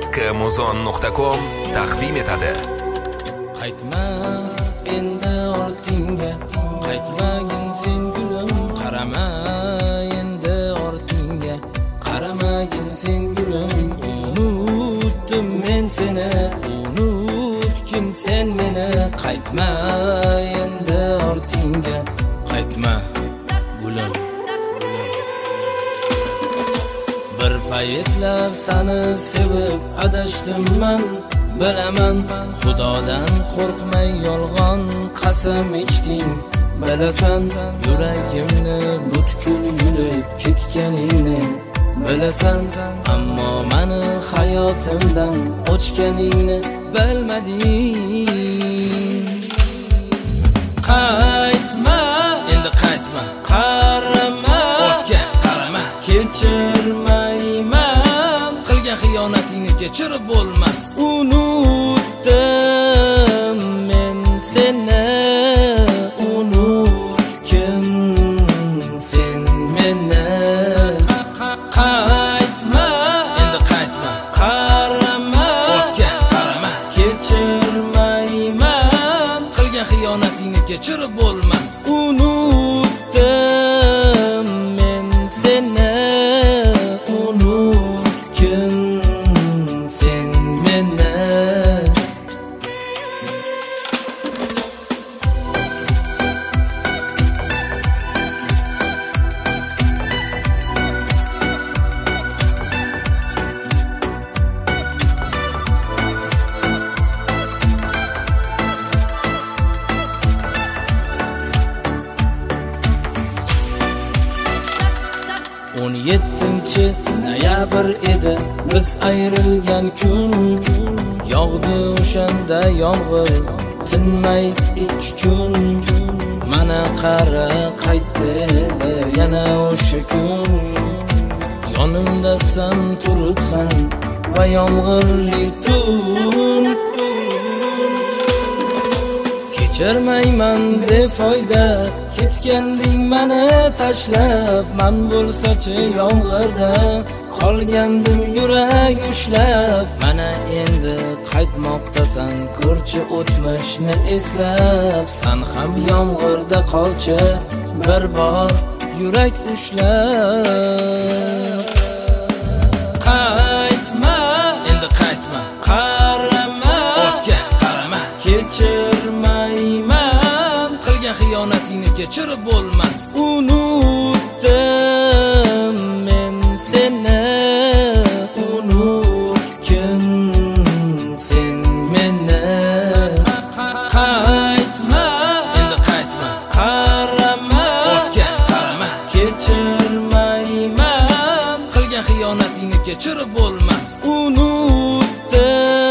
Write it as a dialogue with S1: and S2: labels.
S1: haqqimuzon.com taqdim etadi.
S2: Qaytma endi ortingga, qaytmagin sen gulim, qarama endi ortingga, qaramagin sen gulim. Unutdim men seni, unutgin sen meni, qaytma endi ortingga, qaytma gulim. Bir paytlar seni sevib adashdim men, bilaman Xudodan qo'rqmay yolg'on qasam ichding. Bilasan yuragimni butkul yulib ketganingni, bilasan ammo meni hayotimdan o'chganingni bilmading. Qaytma endi qaytma, qarama ortga qarama, kechirmayman qilgan xiyonatingni kechirib bo'lmas. Unutdim men seni, unutgin sen meni, qaytma endi qaytma, qarama ortga qarama, kechirmayman qilgan xiyonatingni kechirib bo'lmas. Unutdim men seni, unutgin sen meni. On 7 noyabr edi biz ayrilgan kun, yog'di o'shanda yomg'ir tinmay 2 kun. Mana qara qaytdi yana o'sha kun, yonimdasan turibsan va yomg'irli tun. Kechirmayman befoyda, ketganding meni tashlab, men bo'lsachi yomg'irda qolgandim yurak ushlab. Mana endi qaytmoqdasan, ko'rchi o'tmishni eslab, sen ham yomg'irda qolchi bir bor yurak ushlab. Qaytma endi qaytma, qarama ortga qarama, kechirmayman qilgan xiyonatingni kechirib bo'lmas. Unutdim men seni, unutgin sen meni, qaytma endi qaytma, qarama ortga qarama, kechirmayman qilgan xiyonatingni kechirib bo'lmas. Unutdim